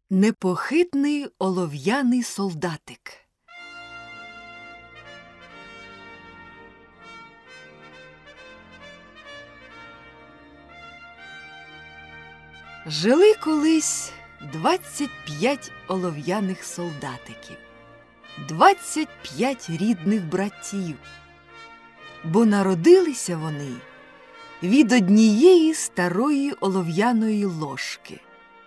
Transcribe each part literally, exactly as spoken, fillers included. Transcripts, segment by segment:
Непохитний олов'яний солдатик. Жили колись двадцять п'ять олов'яних солдатиків, двадцять п'ять рідних братів, бо народилися вони від однієї старої олов'яної ложки.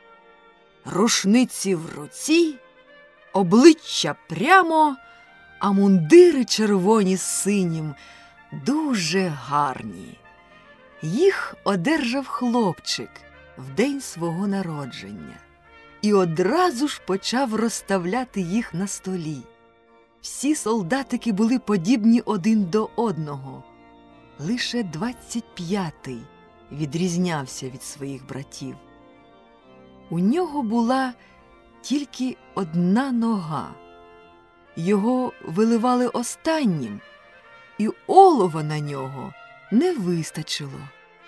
Рушниці в руці, обличчя прямо, а мундири червоні з синім, дуже гарні. Їх одержав хлопчик в день свого народження і одразу ж почав розставляти їх на столі. Всі солдатики були подібні один до одного. Лише двадцять п'ятий відрізнявся від своїх братів. У нього була тільки одна нога. Його виливали останнім, і олова на нього не вистачило.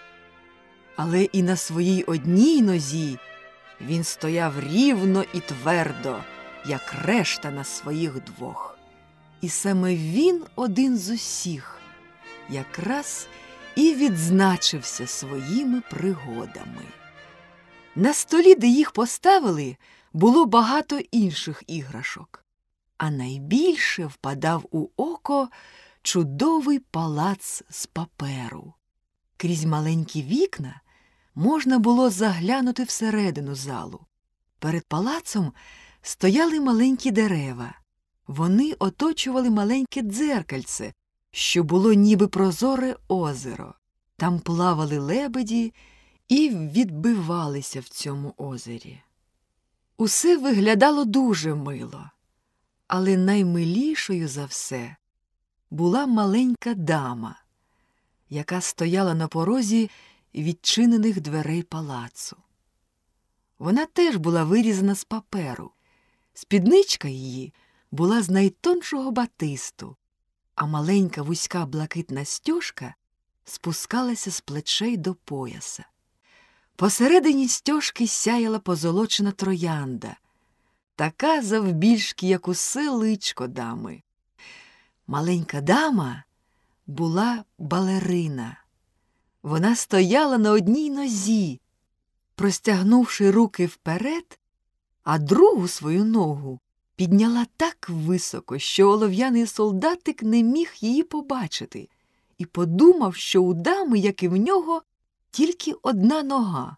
Але і на своїй одній нозі він стояв рівно і твердо, як решта на своїх двох. І саме він один з усіх якраз і відзначився своїми пригодами. На столі, де їх поставили, було багато інших іграшок, а найбільше впадав у око чудовий палац з паперу. Крізь маленькі вікна можна було заглянути всередину залу. Перед палацом стояли маленькі дерева. Вони оточували маленьке дзеркальце, що було ніби прозоре озеро. Там плавали лебеді і відбивалися в цьому озері. Усе виглядало дуже мило, але наймилішою за все була маленька дама, яка стояла на порозі відчинених дверей палацу. Вона теж була вирізана з паперу. Спідничка її була з найтоншого батисту, а маленька вузька блакитна стьожка спускалася з плечей до пояса. Посередині стьожки сяяла позолочена троянда, така завбільшки, як усе личко дами. Маленька дама була балерина. Вона стояла на одній нозі, простягнувши руки вперед, а другу свою ногу підняла так високо, що олов'яний солдатик не міг її побачити, і подумав, що у дами, як і в нього, тільки одна нога.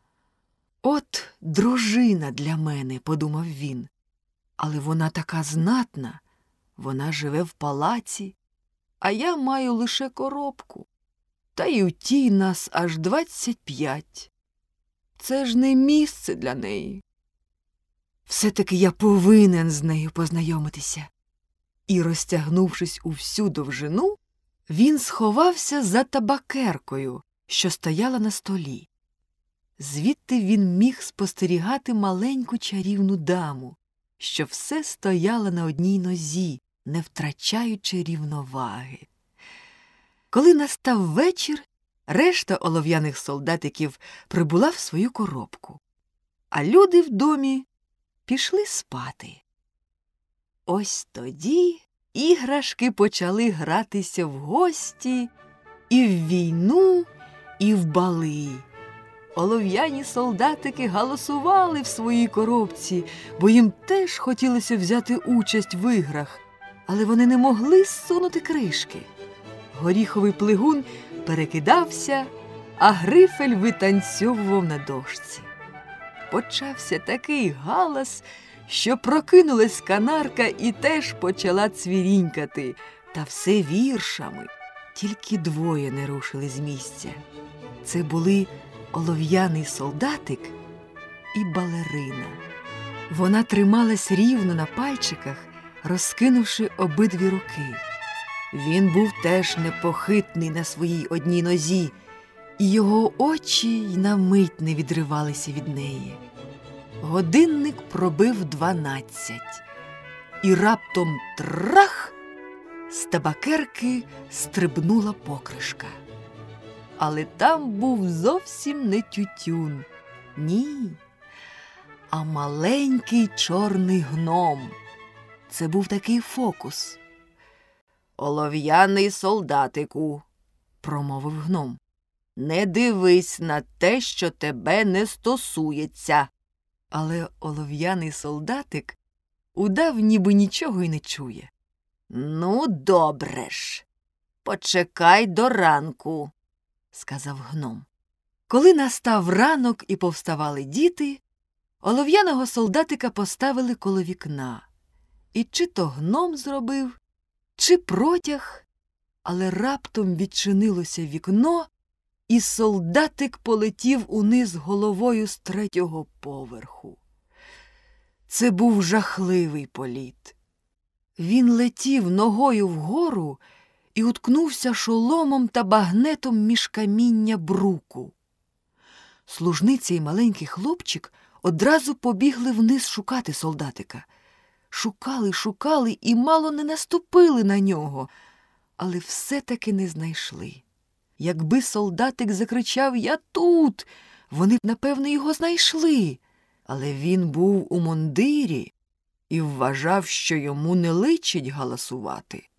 «От дружина для мене», – подумав він, «але вона така знатна, вона живе в палаці, а я маю лише коробку, та й у тій нас аж двадцять п'ять. Це ж не місце для неї. Все-таки я повинен з нею познайомитися». І, розтягнувшись у всю довжину, він сховався за табакеркою, що стояла на столі. Звідти він міг спостерігати маленьку чарівну даму, що все стояла на одній нозі, не втрачаючи рівноваги. Коли настав вечір, решта олов'яних солдатиків прибула в свою коробку, а люди в домі пішли спати. Ось тоді іграшки почали гратися в гості і в війну, і в бали. Олов'яні солдатики галасували в своїй коробці, бо їм теж хотілося взяти участь в іграх, але вони не могли зсунути кришки. Горіховий плигун перекидався, а грифель витанцьовував на дошці. Почався такий галас, що прокинулась канарка і теж почала цвірінькати, та все віршами. Тільки двоє не рушили з місця. Це були олов'яний солдатик і балерина. Вона трималась рівно на пальчиках, розкинувши обидві руки. Він був теж непохитний на своїй одній нозі, і його очі й на мить не відривалися від неї. Годинник пробив дванадцять, і раптом трах! З табакерки стрибнула покришка. Але там був зовсім не тютюн. Ні. а маленький чорний гном. Це був такий фокус. «Олов'яний солдатику», – промовив гном, – «не дивись на те, що тебе не стосується». Але олов'яний солдатик удав, ніби нічого й не чує. «Ну, добре ж, почекай до ранку», – сказав гном. Коли настав ранок і повставали діти, олов'яного солдатика поставили коло вікна. І чи то гном зробив, чи протяг, але раптом відчинилося вікно, і солдатик полетів униз головою з третього поверху. Це був жахливий політ. Він летів ногою вгору і уткнувся шоломом та багнетом між каміння бруку. Служниця і маленький хлопчик одразу побігли вниз шукати солдатика. Шукали, шукали і мало не наступили на нього, але все-таки не знайшли. Якби солдатик закричав «Я тут!», вони б, напевно, його знайшли. Але він був у мундирі і вважав, що йому не личить галасувати.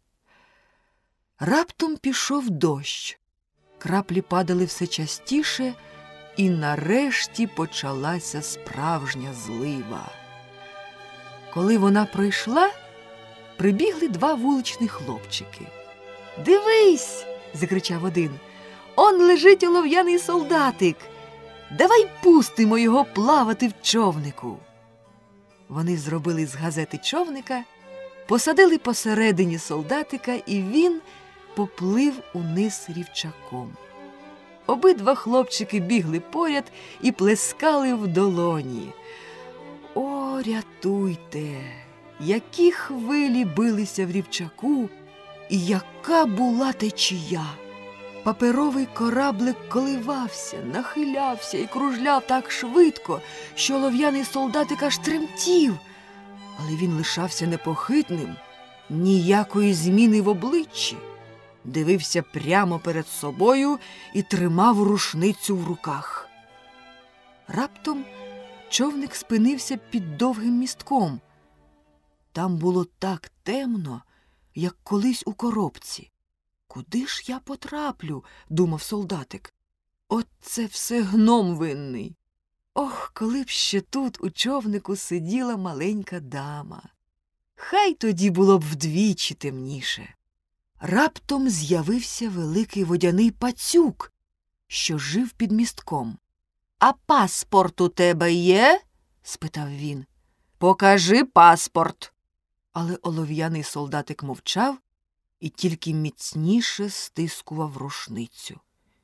Раптом пішов дощ. Краплі падали все частіше, і нарешті почалася справжня злива. Коли вона пройшла, прибігли два вуличні хлопчики. «Дивись!» – закричав один. «Он лежить олов'яний солдатик! Давай пустимо його плавати в човнику!» Вони зробили з газети човника, посадили посередині солдатика, і він поплив униз рівчаком. Обидва хлопчики бігли поряд і плескали в долоні. О, рятуйте! Які хвилі билися в рівчаку, і яка була течія! Паперовий кораблик коливався, нахилявся і кружляв так швидко, що олов'яний солдатик аж тремтів. Але він лишався непохитним, ніякої зміни в обличчі. Дивився прямо перед собою і тримав рушницю в руках. Раптом човник спинився під довгим містком. Там було так темно, як колись у коробці. «Куди ж я потраплю?» – думав солдатик. «От це все гном винний! Ох, коли б ще тут у човнику сиділа маленька дама! Хай тоді було б вдвічі темніше!» Раптом з'явився великий водяний пацюк, що жив під містком. «А паспорт у тебе є?» – спитав він. «Покажи паспорт!» Але олов'яний солдатик мовчав і тільки міцніше стискував рушницю.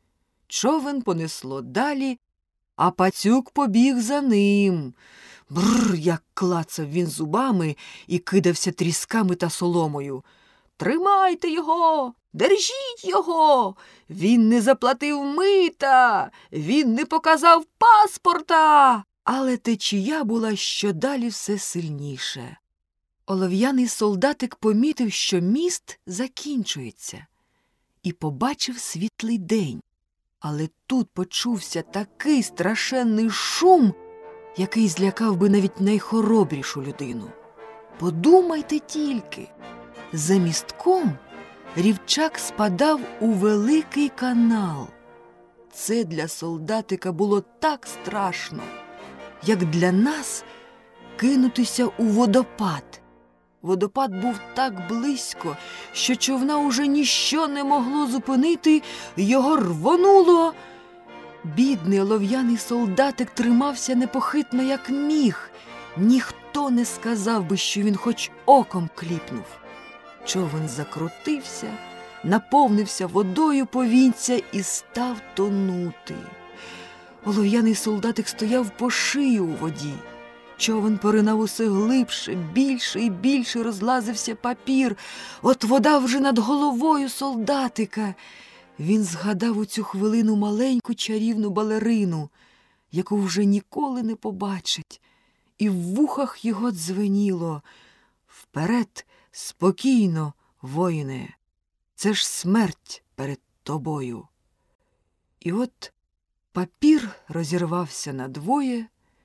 Човен понесло далі, а пацюк побіг за ним. Бррр, як клацав він зубами і кидався трісками та соломою. «Тримайте його! Держіть його! Він не заплатив мита! Він не показав паспорта!» Але течія була щодалі все сильніше. Олов'яний солдатик помітив, що міст закінчується, і побачив світлий день. Але тут почувся такий страшенний шум, який злякав би навіть найхоробрішу людину. Подумайте тільки! За містком рівчак спадав у великий канал. Це для солдатика було так страшно, як для нас кинутися у водопад. Водопад був так близько, що човна уже ніщо не могло зупинити, його рвонуло. Бідний олов'яний солдатик тримався непохитно, як міг. Ніхто не сказав би, що він хоч оком кліпнув. Човен закрутився, наповнився водою повінця і став тонути. Олов'яний солдатик стояв по шию у воді. Човен поринав усе глибше, більше і більше розлазився папір. От вода вже над головою солдатика. Він згадав у цю хвилину маленьку чарівну балерину, яку вже ніколи не побачить. І в вухах його дзвеніло: «Вперед, спокійно, воїне, це ж смерть перед тобою». І от папір розірвався надвоє,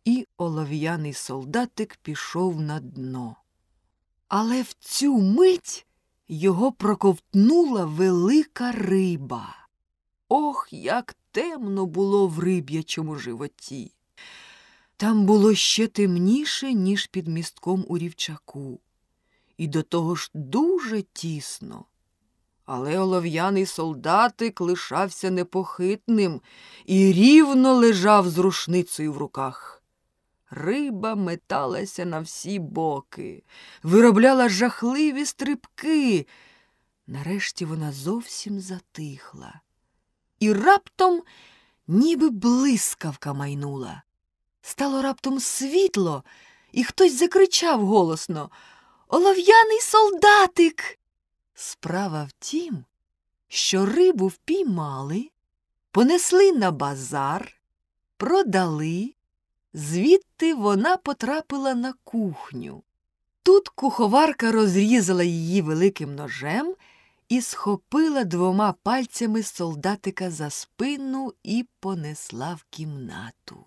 і олов'яний солдатик пішов на дно. Але в цю мить його проковтнула велика риба. Ох, як темно було в риб'ячому животі! Там було ще темніше, ніж під містком у рівчаку. І до того ж дуже тісно. Але олов'яний солдатик лишався непохитним і рівно лежав з рушницею в руках. Риба металася на всі боки, виробляла жахливі стрибки. Нарешті вона зовсім затихла. І раптом ніби блискавка майнула. Стало раптом світло, і хтось закричав голосно: «Олов'яний солдатик!» Справа в тім, що рибу впіймали, понесли на базар, продали, звідти вона потрапила на кухню. Тут куховарка розрізала її великим ножем і схопила двома пальцями солдатика за спину і понесла в кімнату.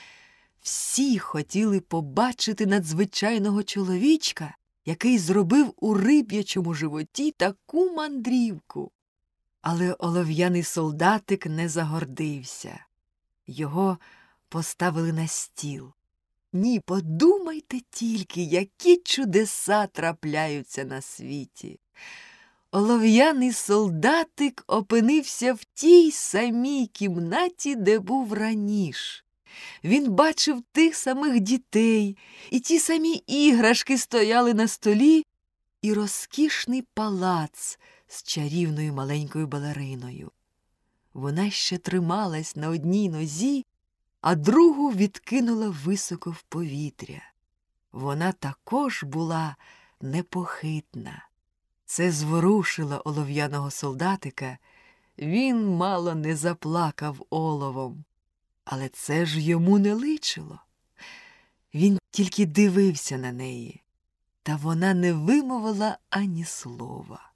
Всі хотіли побачити надзвичайного чоловічка, який зробив у риб'ячому животі таку мандрівку. Але олов'яний солдатик не загордився. Його поставили на стіл. Ні, подумайте тільки, які чудеса трапляються на світі. Олов'яний солдатик опинився в тій самій кімнаті, де був раніше. Він бачив тих самих дітей, і ті самі іграшки стояли на столі, і розкішний палац з чарівною маленькою балериною. Вона ще трималась на одній нозі, а другу відкинула високо в повітря. Вона також була непохитна. Це зворушило олов'яного солдатика. Він мало не заплакав оловом. Але це ж йому не личило. Він тільки дивився на неї, та вона не вимовила ані слова.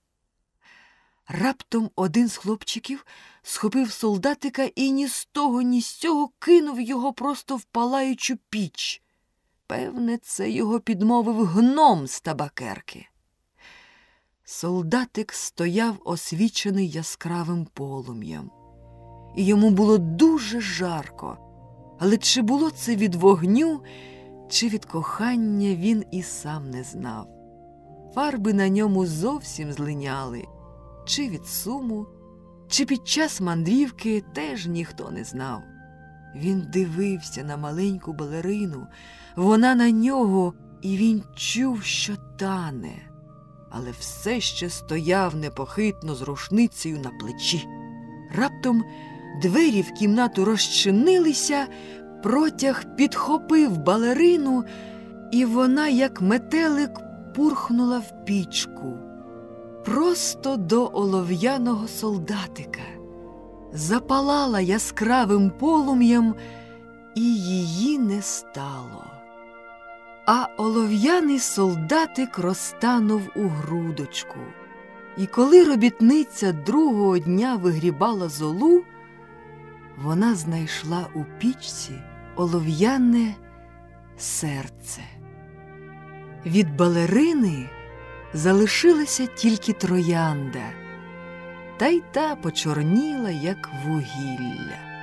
Раптом один з хлопчиків схопив солдатика і ні з того, ні з цього кинув його просто в палаючу піч. Певне, це його підмовив гном з табакерки. Солдатик стояв освічений яскравим полум'ям. І йому було дуже жарко. Але чи було це від вогню, чи від кохання, він і сам не знав. Фарби на ньому зовсім злиняли. Чи від суму, чи під час мандрівки, теж ніхто не знав. Він дивився на маленьку балерину, вона на нього, і він чув, що тане. Але все ще стояв непохитно з рушницею на плечі. Раптом двері в кімнату розчинилися, протяг підхопив балерину, і вона, як метелик, пурхнула в пічку. Просто до олов'яного солдатика. Запалала яскравим полум'ям, і її не стало. А олов'яний солдатик розтанув у грудочку. І коли робітниця другого дня вигрібала золу, вона знайшла у пічці олов'яне серце. Від балерини залишилася тільки троянда, та й та почорніла, як вугілля.